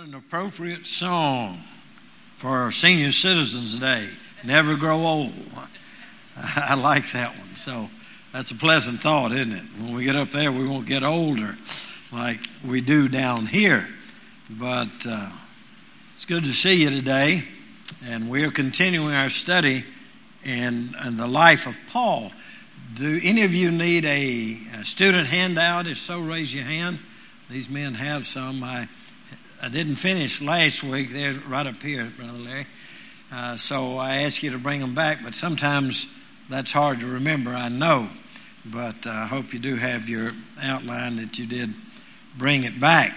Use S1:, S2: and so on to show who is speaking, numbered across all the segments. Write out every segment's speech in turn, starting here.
S1: an appropriate song for our senior citizens today. Never grow old. I like that one. So that's a pleasant thought, isn't it? When we get up there, we won't get older like we do down here. But it's good to see you today. And we are continuing our study in the life of Paul. Do any of you need a student handout? If so, raise your hand. These men have some. I didn't finish last week. They're right up here, Brother Larry. So I asked you to bring them back, but sometimes that's hard to remember, I know. But I hope you do have your outline that you did bring it back.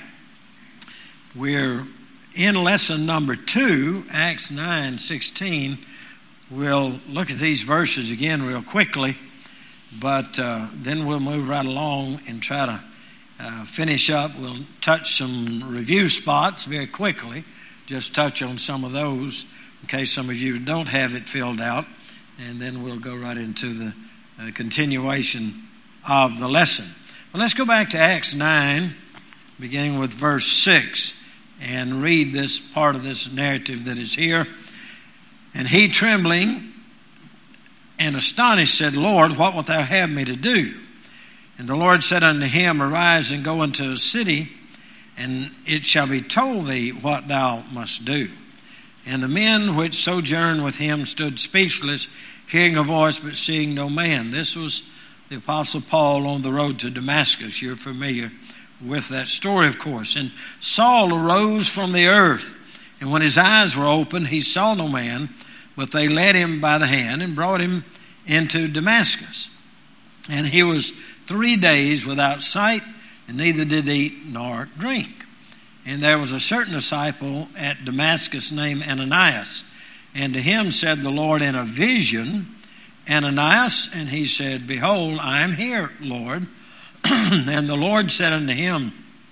S1: We're in lesson number 2, Acts 9:16. We'll look at these verses again real quickly, but then we'll move right along and try to finish up. We'll touch some review spots very quickly, just touch on some of those in case some of you don't have it filled out, and then we'll go right into the continuation of the lesson. Well, let's go back to Acts 9, beginning with verse 6, and read this part of this narrative that is here. And he, trembling and astonished, said, Lord, what wilt thou have me to do? And the Lord said unto him, Arise and go into a city, and it shall be told thee what thou must do. And the men which sojourned with him stood speechless, hearing a voice, but seeing no man. This was the Apostle Paul on the road to Damascus. You're familiar with that story, of course. And Saul arose from the earth, and when his eyes were opened, he saw no man, but they led him by the hand and brought him into Damascus. And he was 3 days without sight, and neither did eat nor drink. And there was a certain disciple at Damascus named Ananias. And to him said the Lord in a vision, Ananias, and he said, Behold, I am here, Lord. And the Lord said unto him,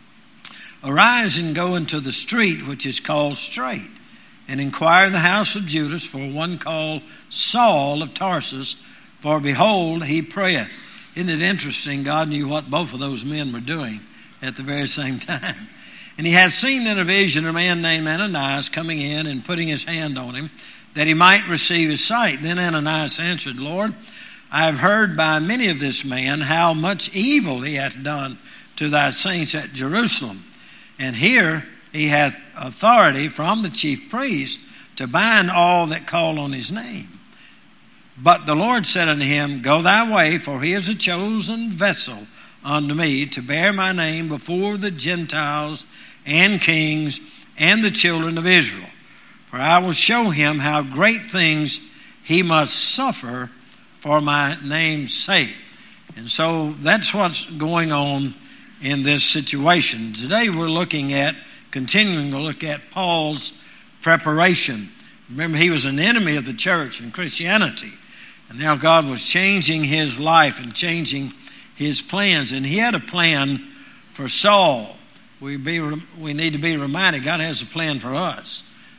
S1: Arise and go into the street which is called Straight, and inquire in the house of Judas for one called Saul of Tarsus, for behold, he prayeth. Isn't it interesting? God knew what both of those men were doing at the very same time. And he had seen in a vision a man named Ananias coming in and putting his hand on him, that he might receive his sight. Then Ananias answered, Lord, I have heard by many of this man how much evil he hath done to thy saints at Jerusalem. And here he hath authority from the chief priest to bind all that call on his name. But the Lord said unto him, Go thy way, for he is a chosen vessel unto me to bear my name before the Gentiles and kings and the children of Israel. For I will show him how great things he must suffer for my name's sake. And so that's what's going on in this situation. Today we're continuing to look at Paul's preparation. Remember, he was an enemy of the church and Christianity. And now God was changing his life and changing his plans. And he had a plan for Saul. We need to be reminded God has a plan for us.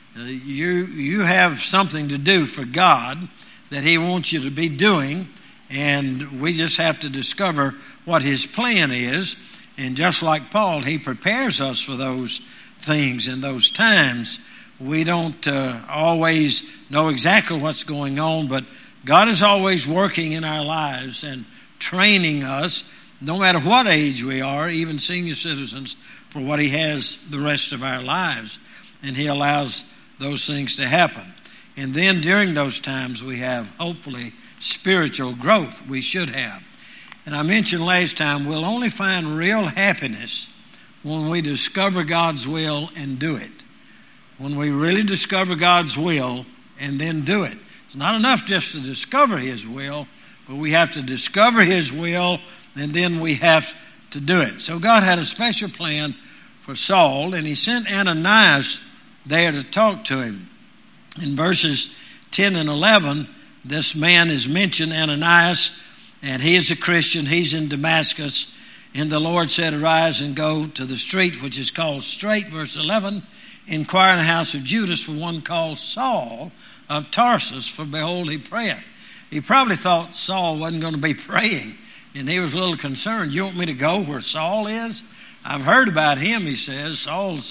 S1: You have something to do for God that he wants you to be doing. And we just have to discover what his plan is. And just like Paul, he prepares us for those things in those times. We don't always know exactly what's going on, but God is always working in our lives and training us, no matter what age we are, even senior citizens, for what he has the rest of our lives. And he allows those things to happen. And then during those times we have, hopefully, spiritual growth. We should have. And I mentioned last time, we'll only find real happiness when we discover God's will and do it. When we really discover God's will and then do it. It's not enough just to discover his will, but we have to discover his will and then we have to do it. So God had a special plan for Saul, and he sent Ananias there to talk to him. In verses 10 and 11, this man is mentioned, Ananias, and he is a Christian. He's in Damascus. And the Lord said, Arise and go to the street which is called Straight. Verse 11, Inquire in the house of Judas for one called Saul of Tarsus, for behold, he prayeth. He probably thought Saul wasn't going to be praying, and he was a little concerned. You want me to go where Saul is? I've heard about him, he says. Saul's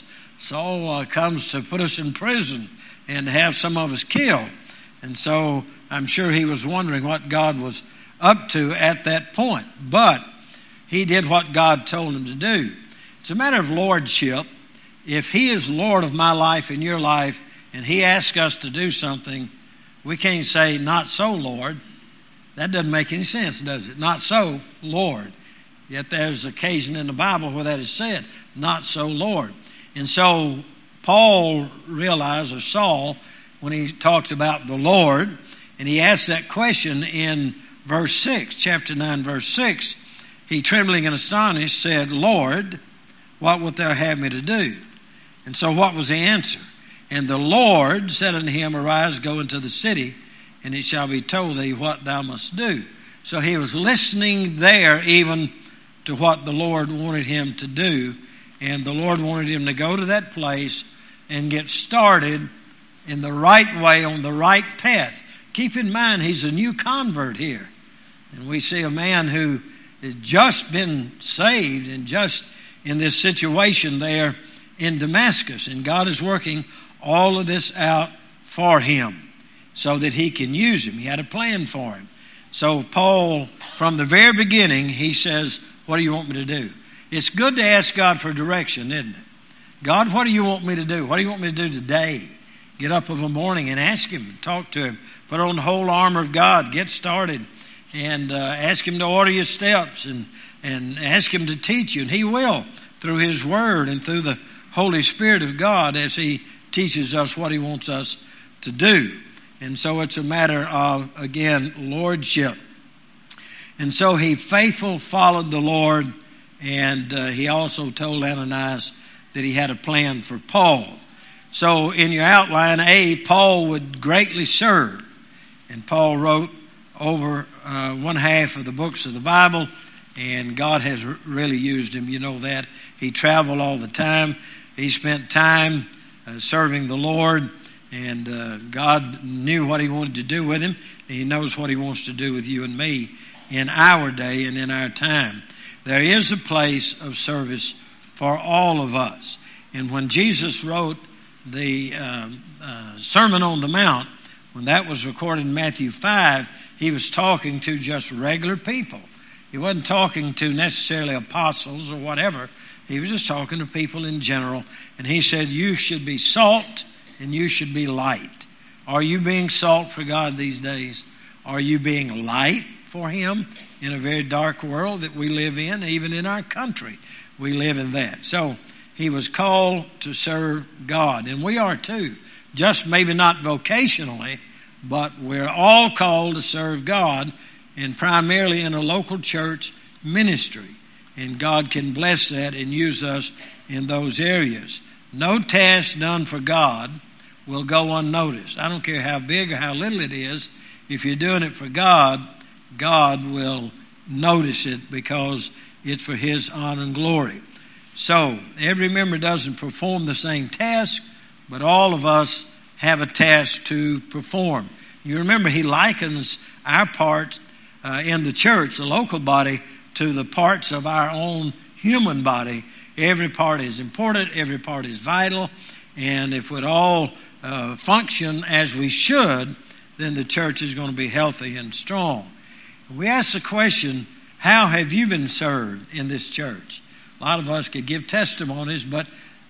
S1: Saul comes to put us in prison and have some of us killed. And so I'm sure he was wondering what God was up to at that point. But he did what God told him to do. It's a matter of lordship. If he is Lord of my life and your life, and he asks us to do something, we can't say, not so, Lord. That doesn't make any sense, does it? Not so, Lord. Yet there's occasion in the Bible where that is said, not so, Lord. And so Paul realized, or Saul, when he talked about the Lord, and he asked that question in verse 6, chapter 9, verse 6, he, trembling and astonished, said, Lord, what wilt thou have me to do? And so what was the answer? And the Lord said unto him, Arise, go into the city, and it shall be told thee what thou must do. So he was listening there even to what the Lord wanted him to do. And the Lord wanted him to go to that place and get started in the right way, on the right path. Keep in mind, he's a new convert here. And we see a man who has just been saved and just in this situation there in Damascus. And God is working all of this out for him so that he can use him. He had a plan for him. So Paul, from the very beginning, he says, what do you want me to do? It's good to ask God for direction, isn't it? God, what do you want me to do? What do you want me to do today? Get up of a morning and ask him, talk to him, put on the whole armor of God, get started, and ask him to order your steps and ask him to teach you. And he will, through his word and through the Holy Spirit of God, as he teaches us what he wants us to do. And so it's a matter of, again, lordship. And so he faithful followed the Lord, and he also told Ananias that he had a plan for Paul. So in your outline, A, Paul would greatly serve. And Paul wrote over one half of the books of the Bible, and God has really used him. You know that. He traveled all the time. He spent time serving the Lord, and God knew what he wanted to do with him. And he knows what he wants to do with you and me in our day and in our time. There is a place of service for all of us. And when Jesus wrote the Sermon on the Mount, when that was recorded in Matthew 5, he was talking to just regular people. He wasn't talking to necessarily apostles or whatever. He was just talking to people in general. And he said, you should be salt and you should be light. Are you being salt for God these days? Are you being light for him in a very dark world that we live in, even in our country? We live in that. So he was called to serve God, and we are too. Just maybe not vocationally, but we're all called to serve God, and primarily in a local church ministry. And God can bless that and use us in those areas. No task done for God will go unnoticed. I don't care how big or how little it is. If you're doing it for God, God will notice it because it's for his honor and glory. So every member doesn't perform the same task, but all of us have a task to perform. You remember he likens our part in the church, the local body, to the parts of our own human body. Every part is important, every part is vital, and if we'd all function as we should, then the church is going to be healthy and strong. We ask the question, how have you been served in this church? A lot of us could give testimonies, but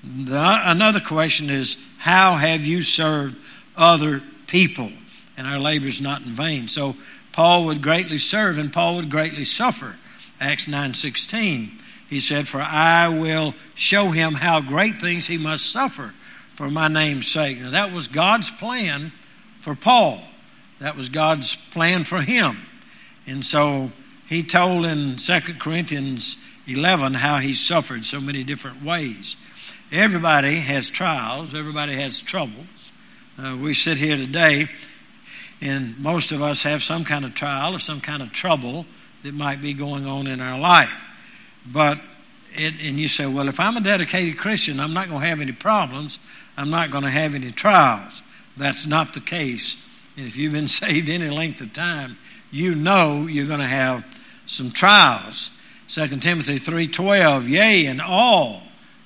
S1: another question is, how have you served other people? And our labor is not in vain. So Paul would greatly serve and Paul would greatly suffer. Acts 9:16, he said, for I will show him how great things he must suffer for my name's sake. Now that was God's plan for Paul. That was God's plan for him. And so he told in 2 Corinthians 11 how he suffered so many different ways. Everybody has trials. Everybody has troubles. We sit here today, and most of us have some kind of trial or some kind of trouble that might be going on in our life. And you say, well, if I'm a dedicated Christian, I'm not going to have any problems. I'm not going to have any trials. That's not the case. And if you've been saved any length of time, you know you're going to have some trials. 2 Timothy 3:12, yea, and all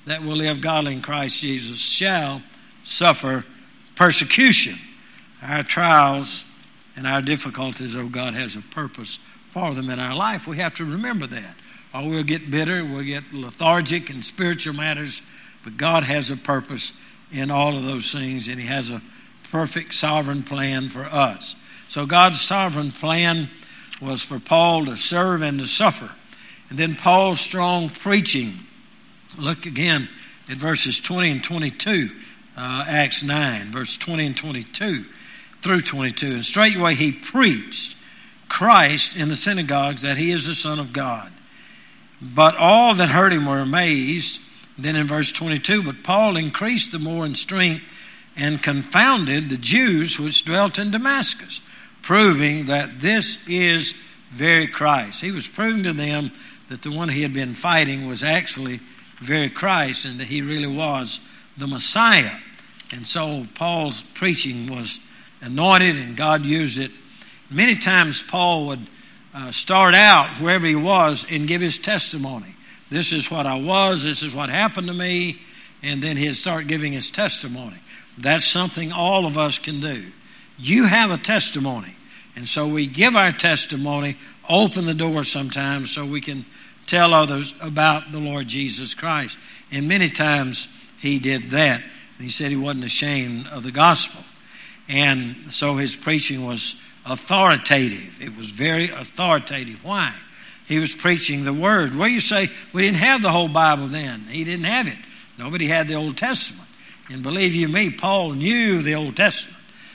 S1: that will live godly in Christ Jesus shall suffer persecution. Our trials and our difficulties, God has a purpose for them in our life. We have to remember that. Or we'll get bitter, we'll get lethargic in spiritual matters, but God has a purpose in all of those things, and He has a perfect sovereign plan for us. So God's sovereign plan was for Paul to serve and to suffer. And then Paul's strong preaching. Look again at verses 20 and 22, Acts 9, verse 20 and 22 through 22. And straightway he preached Christ in the synagogues, that He is the Son of God. But all that heard him were amazed. Then in verse 22, but Paul increased the more in strength and confounded the Jews which dwelt in Damascus, proving that this is very Christ. He was proving to them that the one he had been fighting was actually very Christ, and that he really was the Messiah. And so Paul's preaching was anointed, and God used it. Many times Paul would start out wherever he was and give his testimony. This is what I was, this is what happened to me, and then he'd start giving his testimony. That's something all of us can do. You have a testimony, and so we give our testimony, open the door sometimes so we can tell others about the Lord Jesus Christ. And many times he did that. And he said he wasn't ashamed of the gospel. And so his preaching was authoritative. It was very authoritative. Why? He was preaching the Word. Well, you say, we didn't have the whole Bible then. He didn't have it. Nobody had the Old Testament. And believe you me, Paul knew the Old Testament.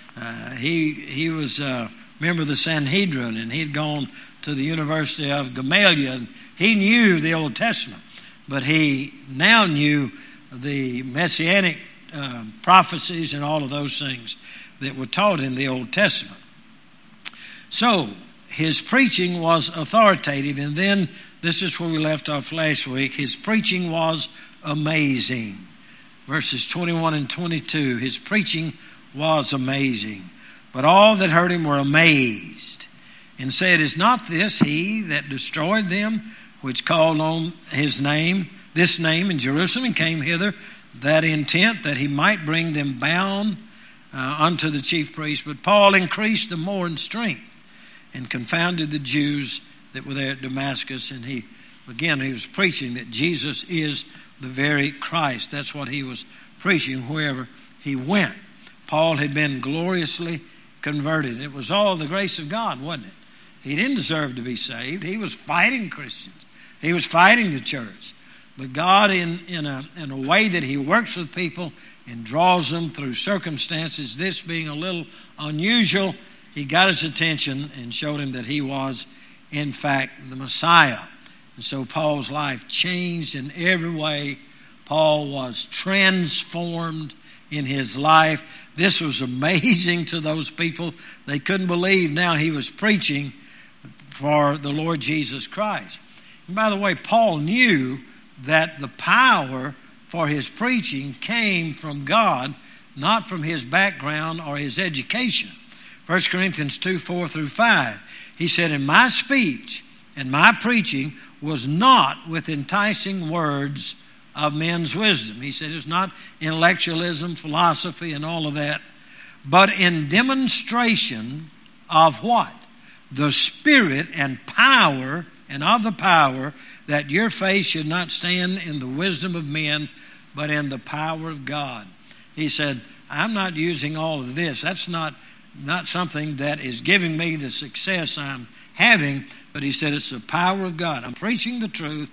S1: He was a member of the Sanhedrin, and he'd gone to the University of Gamaliel. He knew the Old Testament, but he now knew the Messianic prophecies and all of those things that were taught in the Old Testament. So his preaching was authoritative, and then this is where we left off last week. His preaching was amazing. Verses 21 and 22, his preaching was amazing. But all that heard him were amazed, and said, is not this he that destroyed them which called on his name, this name in Jerusalem, and came hither, that intent that he might bring them bound unto the chief priests? But Paul increased the more in strength, and confounded the Jews that were there at Damascus. And he was preaching that Jesus is the very Christ. That's what he was preaching wherever he went. Paul had been gloriously converted. It was all the grace of God, wasn't it? He didn't deserve to be saved. He was fighting Christians. He was fighting the church. But God, in a way that He works with people and draws them through circumstances, this being a little unusual, He got his attention and showed him that he was, in fact, the Messiah. And so Paul's life changed in every way. Paul was transformed in his life. This was amazing to those people. They couldn't believe now he was preaching for the Lord Jesus Christ. And by the way, Paul knew that the power for his preaching came from God, not from his background or his education. 1 Corinthians 2, 4 through 5. He said, and my speech and my preaching was not with enticing words of men's wisdom. He said it's not intellectualism, philosophy, and all of that, but in demonstration of what? The Spirit and power, and of the power, that your faith should not stand in the wisdom of men, but in the power of God. He said, I'm not using all of this. That's not something that is giving me the success I'm having, but he said it's the power of God. I'm preaching the truth,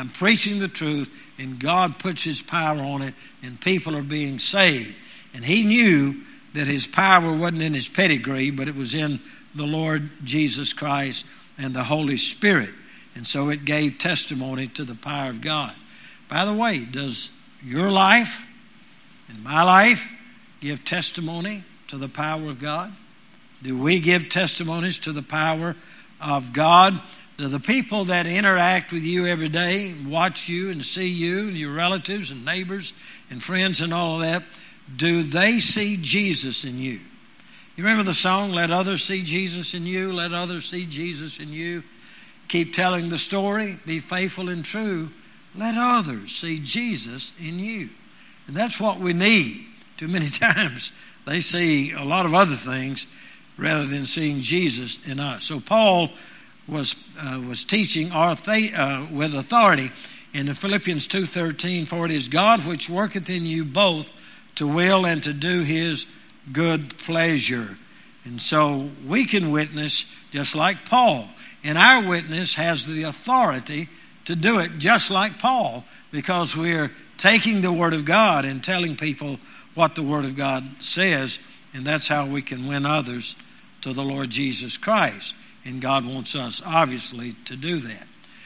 S1: and God puts His power on it, and people are being saved. And he knew that his power wasn't in his pedigree, but it was in the Lord Jesus Christ and the Holy Spirit. And so it gave testimony to the power of God. By the way, does your life and my life give testimony to the power of God? Do we give testimonies to the power of God? Do the people that interact with you every day, watch you and see you and your relatives and neighbors and friends and all of that, do they see Jesus in you? You remember the song, Let Others See Jesus in You, let others see Jesus in you. Keep telling the story, be faithful and true let others see Jesus in you. And that's what we need. Too many times they see a lot of other things rather than seeing Jesus in us. So Paul was teaching with authority in the Philippians 2:13, for it is God which worketh in you both to will and to do his good pleasure. And so we can witness just like Paul. And our witness has the authority to do it just like Paul, because we're taking the Word of God and telling people what the Word of God says, and that's how we can win others to the Lord Jesus Christ. And God wants us, obviously, to do that.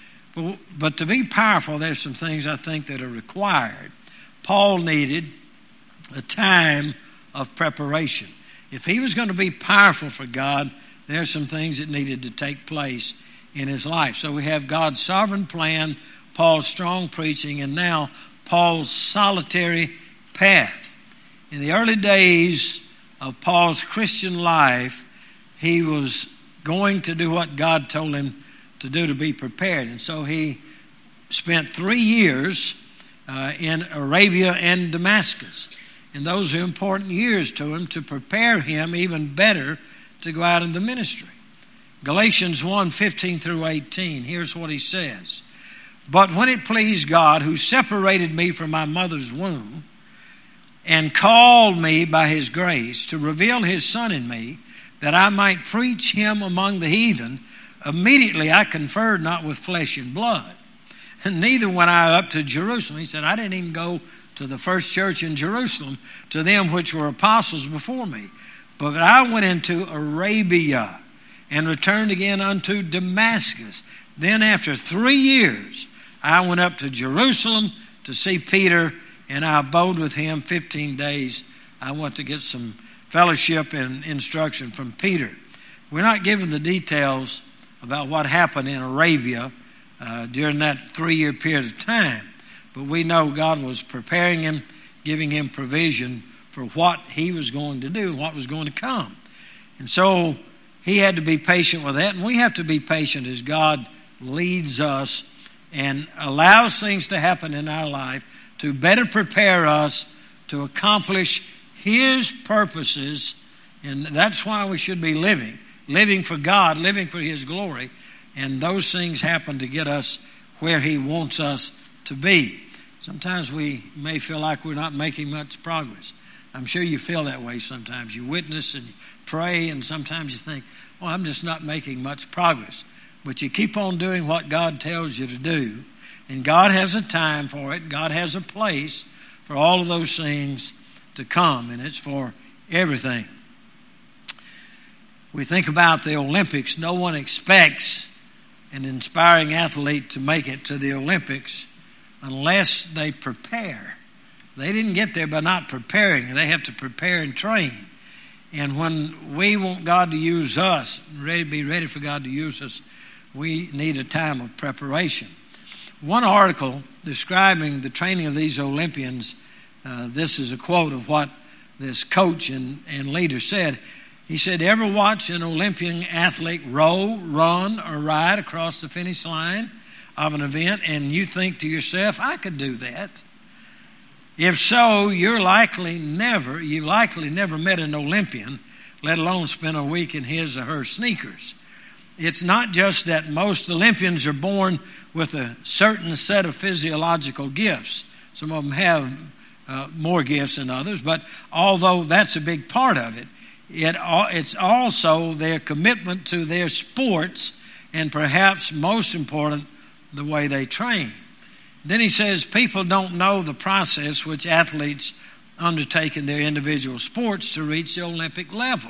S1: But to be powerful, there's some things I think that are required. Paul needed a time of preparation. If he was going to be powerful for God, there's some things that needed to take place in his life. So we have God's sovereign plan, Paul's strong preaching, and now Paul's solitary path. In the early days of Paul's Christian life, he was going to do what God told him to do to be prepared. And so he spent 3 years in Arabia and Damascus. And those are important years to him to prepare him even better to go out in the ministry. Galatians 1:15 through 18, here's what he says. But when it pleased God, who separated me from my mother's womb and called me by his grace to reveal his Son in me, that I might preach him among the heathen, immediately I conferred not with flesh and blood, and neither went I up to Jerusalem. He said, I didn't even go to the first church in Jerusalem, to them which were apostles before me. But I went into Arabia and returned again unto Damascus. Then after 3 years, I went up to Jerusalem to see Peter, and I abode with him 15 days. I went to get some fellowship and instruction from Peter. We're not given the details about what happened in Arabia during that 3-year period of time. But we know God was preparing him, giving him provision for what he was going to do, what was going to come. And so he had to be patient with that. And we have to be patient as God leads us and allows things to happen in our life to better prepare us to accomplish his purposes. And that's why we should be living for God, living for his glory. And those things happen to get us where he wants us to be. Sometimes we may feel like we're not making much progress. I'm sure you feel that way sometimes. You witness and you pray, and sometimes you think, well, I'm just not making much progress. But you keep on doing what God tells you to do, and God has a time for it. God has a place for all of those things to come, and it's for everything. We think about the Olympics. No one expects an inspiring athlete to make it to the Olympics unless they prepare. They didn't get there by not preparing. They have to prepare and train. And when we want God to use us, be ready for God to use us, we need a time of preparation. One article describing the training of these Olympians, this is a quote of what this coach and leader said. He said, ever watch an Olympian athlete row, run, or ride across the finish line of an event, and you think to yourself, I could do that? If so, you've likely never met an Olympian, let alone spent a week in his or her sneakers. It's not just that most Olympians are born with a certain set of physiological gifts. Some of them have more gifts than others, but although that's a big part of it, it's also their commitment to their sports, and perhaps most important, the way they train. Then he says people don't know the process which athletes undertake in their individual sports to reach the Olympic level.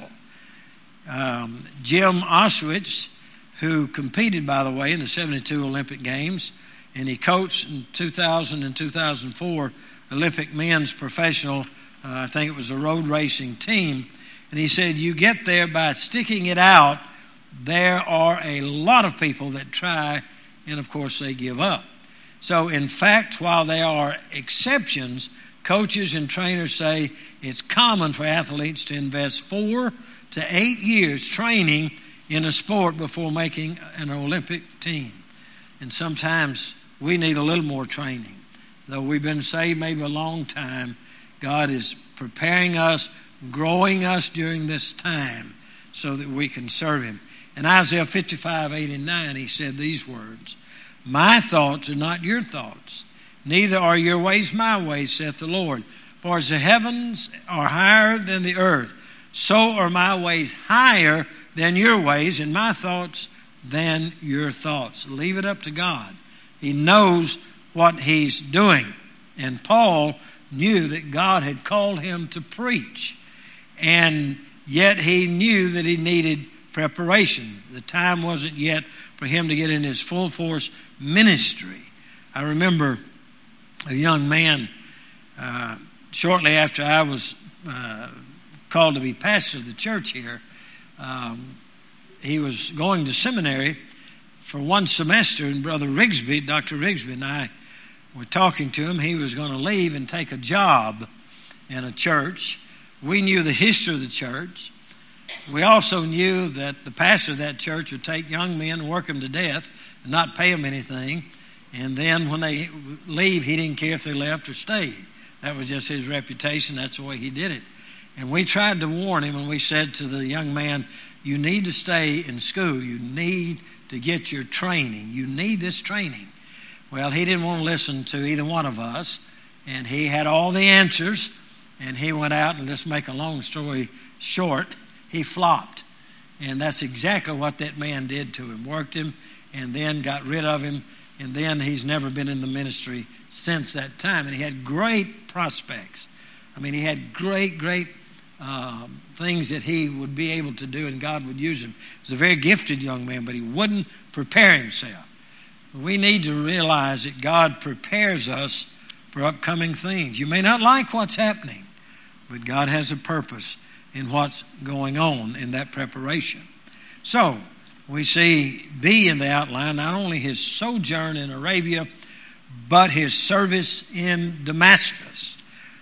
S1: Jim Oswich, who competed, by the way, in the 72 Olympic Games, and he coached in 2000 and 2004 Olympic men's professional, I think it was a road racing team. And he said, you get there by sticking it out. There are a lot of people that try, and of course they give up. So in fact, while there are exceptions, coaches and trainers say it's common for athletes to invest 4 to 8 years training in a sport before making an Olympic team. And sometimes we need a little more training. Though we've been saved maybe a long time, God is preparing us, growing us during this time so that we can serve Him. In Isaiah 55, 8 and 9, He said these words, "My thoughts are not your thoughts, neither are your ways my ways, saith the Lord. For as the heavens are higher than the earth, so are my ways higher than your ways, and my thoughts than your thoughts." Leave it up to God. He knows what He's doing. And Paul knew that God had called him to preach. And yet he knew that he needed preparation. The time wasn't yet for him to get in his full force ministry. I remember a young man, shortly after I was called to be pastor of the church here, he was going to seminary for one semester, and Brother Rigsby, Dr. Rigsby, and I were talking to him. He was going to leave and take a job in a church. We knew the history of the church. We also knew that the pastor of that church would take young men and work them to death and not pay them anything. And then when they leave, he didn't care if they left or stayed. That was just his reputation. That's the way he did it. And we tried to warn him, and we said to the young man, you need to stay in school. You need to get your training. You need this training. Well, he didn't want to listen to either one of us, and he had all the answers, and he went out, and just make a long story short, he flopped. And that's exactly what that man did to him. Worked him, and then got rid of him, and then he's never been in the ministry since that time. And he had great prospects. I mean, he had great things that he would be able to do, and God would use him. He was a very gifted young man, but he wouldn't prepare himself. We need to realize that God prepares us for upcoming things. You may not like what's happening, but God has a purpose in what's going on in that preparation. So, we see B in the outline, not only his sojourn in Arabia, but his service in Damascus.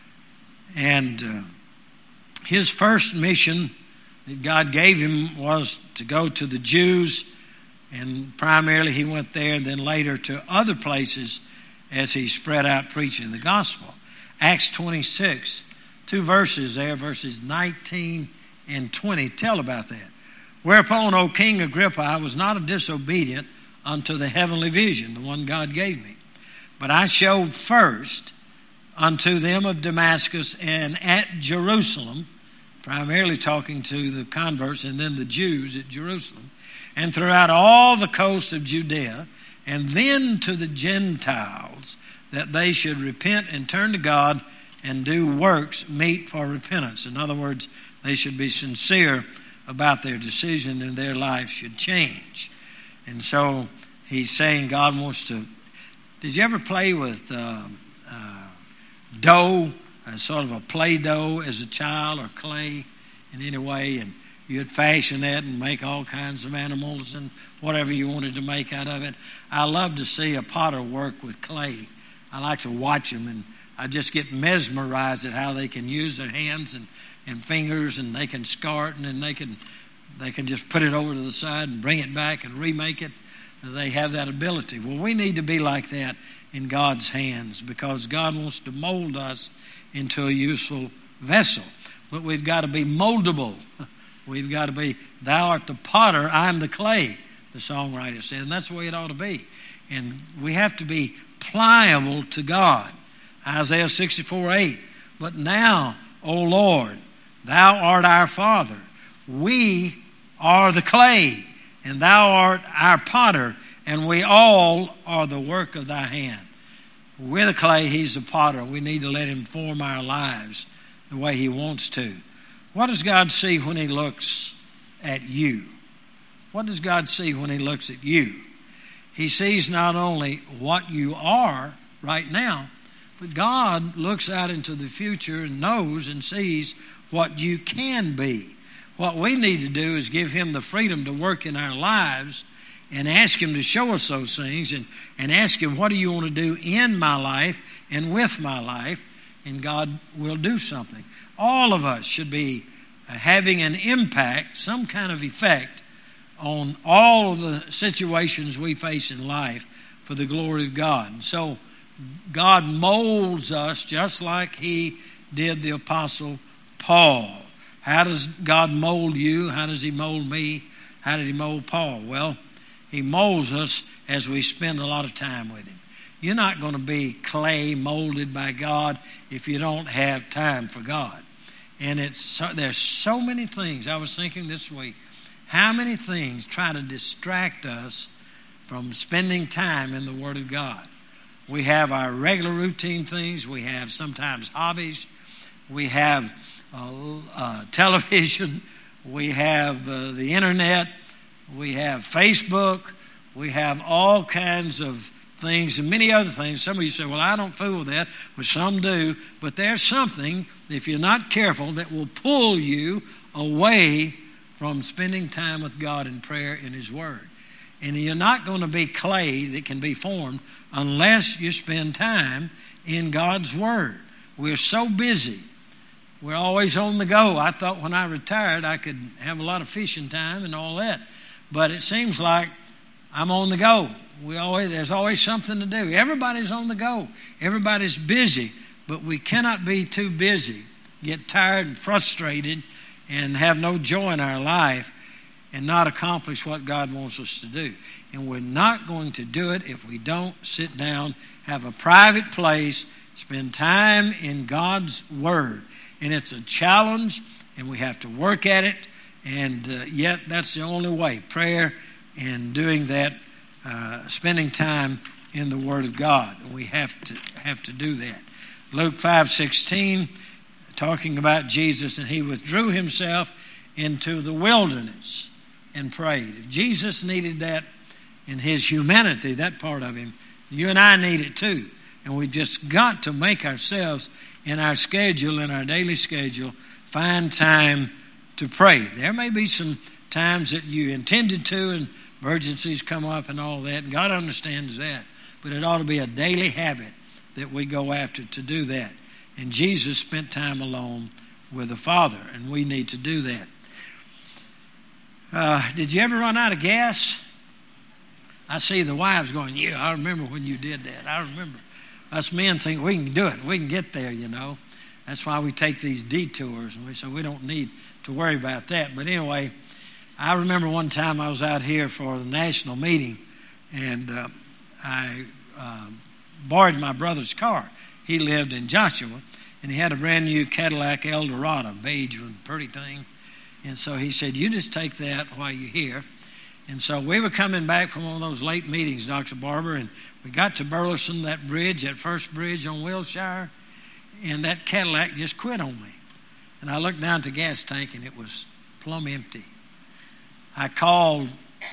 S1: And his first mission that God gave him was to go to the Jews, and primarily he went there, and then later to other places as he spread out preaching the gospel. Acts 26, 2 verses there, verses 19 and 20, tell about that. Whereupon, O King Agrippa, I was not disobedient unto the heavenly vision, the one God gave me, but I showed first unto them of Damascus and at Jerusalem, primarily talking to the converts and then the Jews at Jerusalem, and throughout all the coast of Judea, and then to the Gentiles, that they should repent and turn to God and do works meet for repentance. In other words, they should be sincere about their decision, and their life should change. And so he's saying God wants to... Did you ever play with dough, sort of a Play-Doh as a child, or clay in any way? And you'd fashion that and make all kinds of animals and whatever you wanted to make out of it. I love to see a potter work with clay. I like to watch them, and I just get mesmerized at how they can use their hands and fingers, and they can scar it, and then they can just put it over to the side and bring it back and remake it. They have that ability. Well, we need to be like that in God's hands, because God wants to mold us into a useful vessel. But we've got to be moldable. We've got to be, thou art the potter, I am the clay, the songwriter said. And that's the way it ought to be. And we have to be pliable to God. Isaiah 64:8. But now, O Lord, thou art our Father. We are the clay, and thou art our potter, and we all are the work of thy hand. We're the clay, he's the potter. We need to let him form our lives the way he wants to. What does God see when he looks at you? What does God see when he looks at you? He sees not only what you are right now, but God looks out into the future and knows and sees what you can be. What we need to do is give him the freedom to work in our lives and ask him to show us those things, and ask him, what do you want to do in my life and with my life? And God will do something. All of us should be having an impact, some kind of effect on all of the situations we face in life for the glory of God. And so God molds us just like He did the Apostle Paul. How does God mold you? How does He mold me? How did He mold Paul? Well, He molds us as we spend a lot of time with Him. You're not going to be clay molded by God if you don't have time for God. And there's so many things. I was thinking this week, how many things try to distract us from spending time in the Word of God. We have our regular routine things. We have sometimes hobbies. We have television. We have the internet. We have Facebook. We have all kinds of things and many other things. Some of you say, well, I don't fool with that, but some do. But there's something, if you're not careful, that will pull you away from spending time with God in prayer in His Word. And you're not going to be clay that can be formed unless you spend time in God's Word. We're so busy. We're always on the go. I thought when I retired I could have a lot of fishing time and all that. But it seems like I'm on the go. There's always something to do. Everybody's on the go. Everybody's busy. But we cannot be too busy, get tired and frustrated, and have no joy in our life and not accomplish what God wants us to do. And we're not going to do it if we don't sit down, have a private place, spend time in God's Word. And it's a challenge, and we have to work at it. And yet that's the only way, prayer and doing that, spending time in the Word of God. We have to do that. Luke 5:16, talking about Jesus, and He withdrew Himself into the wilderness and prayed. If Jesus needed that in His humanity, that part of Him, you and I need it too. And we've just got to make ourselves in our schedule, in our daily schedule, find time to pray. There may be some times that you intended to and emergencies come up and all that, and God understands that. But it ought to be a daily habit that we go after to do that. And Jesus spent time alone with the Father, and we need to do that. Did you ever run out of gas? I see the wives going, yeah, I remember when you did that. I remember. Us men think we can do it. We can get there, you know. That's why we take these detours, and so we don't need to worry about that. But anyway, I remember one time I was out here for the national meeting, and I borrowed my brother's car. He lived in Joshua, and he had a brand new Cadillac Eldorado, beige one, pretty thing. And so he said, you just take that while you're here. And so we were coming back from one of those late meetings, Dr. Barber, and we got to Burleson, that bridge, that first bridge on Wilshire, and that Cadillac just quit on me. And I looked down at the gas tank, and it was plumb empty. I called,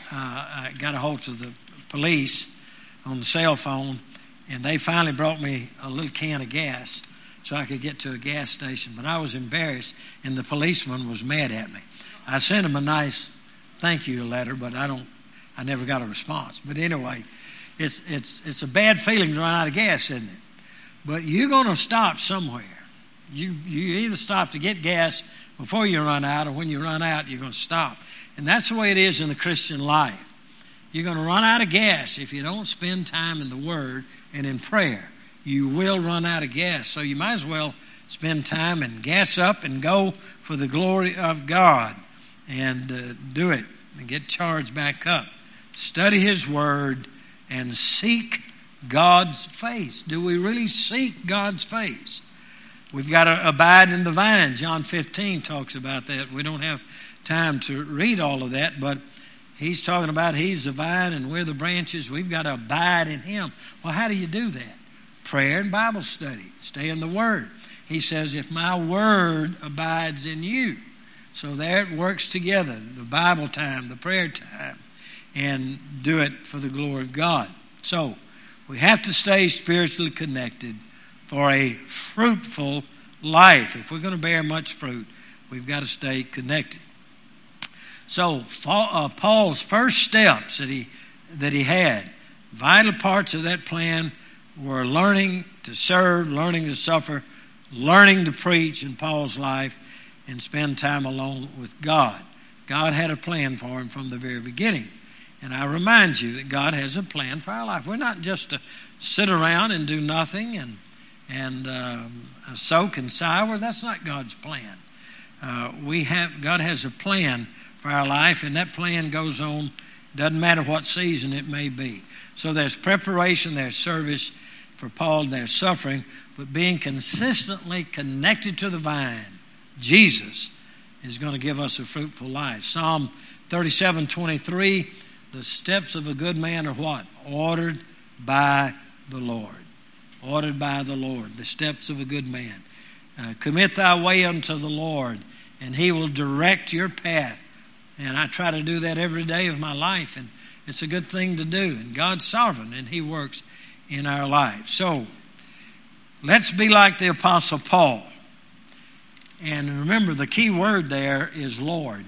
S1: I got a hold of the police on the cell phone, and they finally brought me a little can of gas so I could get to a gas station. But I was embarrassed, and the policeman was mad at me. I sent him a nice thank you letter, but I never got a response. But anyway, it's a bad feeling to run out of gas, isn't it? But you're going to stop somewhere. You either stop to get gas before you run out, or when you run out, you're going to stop. And that's the way it is in the Christian life. You're going to run out of gas if you don't spend time in the Word and in prayer. You will run out of gas. So you might as well spend time and gas up and go for the glory of God and do it and get charged back up. Study His Word and seek God's face. Do we really seek God's face? We've got to abide in the vine. John 15 talks about that. We don't have time to read all of that, but He's talking about He's the vine and we're the branches. We've got to abide in Him. Well, how do you do that? Prayer and Bible study. Stay in the Word. He says, if my Word abides in you. So there it works together, the Bible time, the prayer time, and do it for the glory of God. So we have to stay spiritually connected for a fruitful life. If we're going to bear much fruit, we've got to stay connected. So Paul's first steps that he had, vital parts of that plan were learning to serve, learning to suffer, learning to preach in Paul's life, and spend time alone with God. God had a plan for him from the very beginning. And I remind you that God has a plan for our life. We're not just to sit around and do nothing and soak and sour. That's not God's plan. God has a plan for our life, and that plan goes on. Doesn't matter what season it may be. So there's preparation, there's service for Paul, there's suffering, but being consistently connected to the vine, Jesus, is going to give us a fruitful life. Psalm 37:23, the steps of a good man are what? Ordered by the Lord. Ordered by the Lord, the steps of a good man. Commit thy way unto the Lord, and he will direct your path. And I try to do that every day of my life, and it's a good thing to do. And God's sovereign, and he works in our lives. So, let's be like the Apostle Paul. And remember, the key word there is Lord.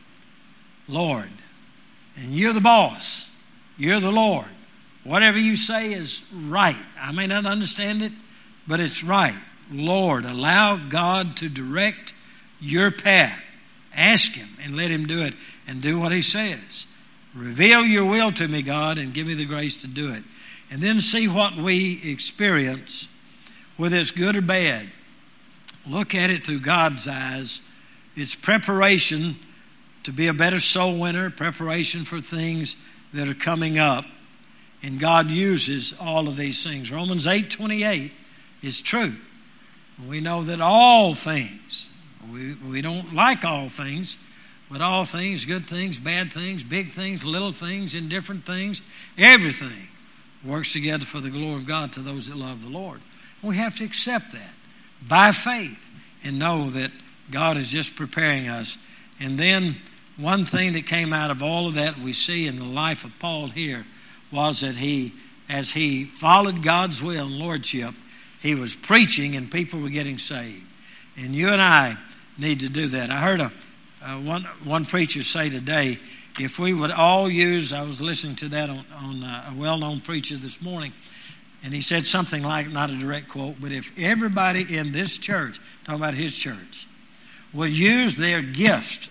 S1: Lord. And you're the boss. You're the Lord. Whatever you say is right. I may not understand it, but it's right. Lord, allow God to direct your path. Ask him and let him do it, and do what he says. Reveal your will to me, God, and give me the grace to do it. And then see what we experience, whether it's good or bad. Look at it through God's eyes. It's preparation to be a better soul winner, preparation for things that are coming up. And God uses all of these things. Romans 8:28 is true. We know that all things, we don't like all things, but all things, good things, bad things, big things, little things, indifferent things, everything works together for the glory of God to those that love the Lord. We have to accept that by faith and know that God is just preparing us. And then one thing that came out of all of that we see in the life of Paul here was that as he followed God's will and lordship, he was preaching and people were getting saved. And you and I need to do that. I heard one preacher say today, if we would all use, I was listening to that on a well-known preacher this morning, and he said something like, not a direct quote, but if everybody in this church, talking about his church, would use their gifts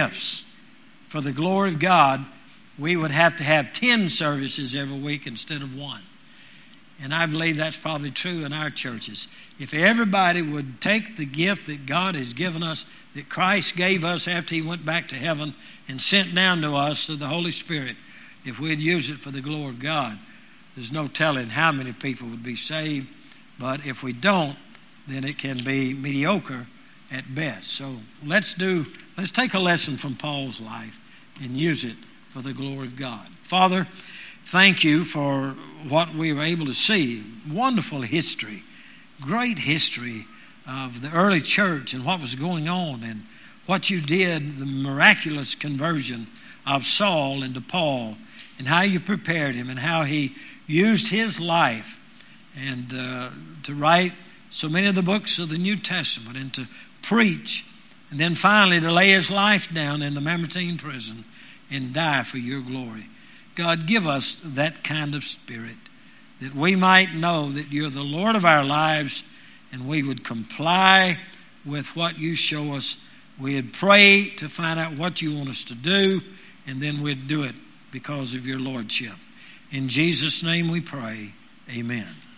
S1: for the glory of God, we would have to have 10 services every week instead of one. And I believe that's probably true in our churches. If everybody would take the gift that God has given us, that Christ gave us after he went back to heaven and sent down to us through the Holy Spirit, if we'd use it for the glory of God, there's no telling how many people would be saved. But if we don't, then it can be mediocre at best. So let's take a lesson from Paul's life and use it for the glory of God. Father, thank you for what we were able to see. Wonderful history, great history of the early church and what was going on and what you did, the miraculous conversion of Saul into Paul, and how you prepared him and how he used his life and to write so many of the books of the New Testament and to preach, and then finally to lay his life down in the Mamertine prison and die for your glory. God, give us that kind of spirit, that we might know that you're the Lord of our lives, and we would comply with what you show us. We'd pray to find out what you want us to do, and then we'd do it because of your lordship. In Jesus' name we pray. Amen.